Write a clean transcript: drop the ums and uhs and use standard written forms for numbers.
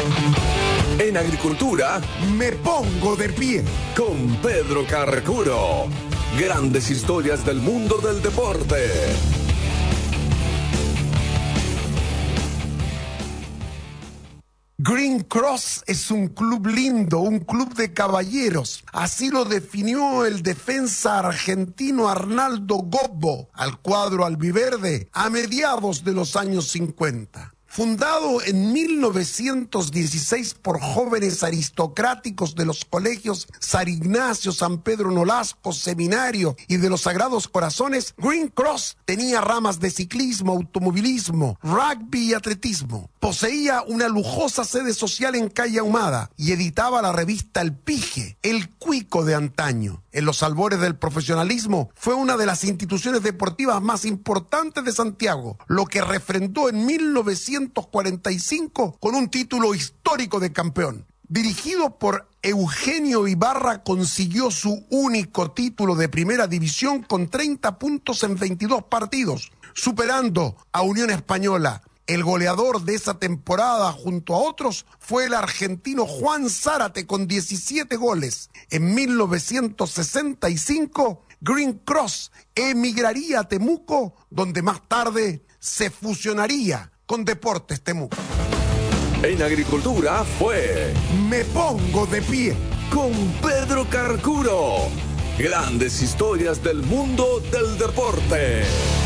En agricultura, me pongo de pie con Pedro Carcuro. Grandes historias del mundo del deporte. Green Cross es un club lindo, un club de caballeros. Así lo definió el defensa argentino Arnaldo Gobbo al cuadro albiverde a mediados de los años 50. Fundado en 1916 por jóvenes aristocráticos de los colegios San Ignacio, San Pedro Nolasco, Seminario y de los Sagrados Corazones, Green Cross tenía ramas de ciclismo, automovilismo, rugby y atletismo. Poseía una lujosa sede social en Calle Ahumada y editaba la revista El Pige, el cuico de antaño. En los albores del profesionalismo, fue una de las instituciones deportivas más importantes de Santiago, lo que refrendó en 1945 con un título histórico de campeón. Dirigido por Eugenio Ibarra, consiguió su único título de primera división con 30 puntos en 22 partidos, superando a Unión Española. El goleador de esa temporada, junto a otros, fue el argentino Juan Zárate con 17 goles. En 1965, Green Cross emigraría a Temuco, donde más tarde se fusionaría con Deportes Temuco. En agricultura fue Me pongo de pie con Pedro Carcuro. Grandes historias del mundo del deporte.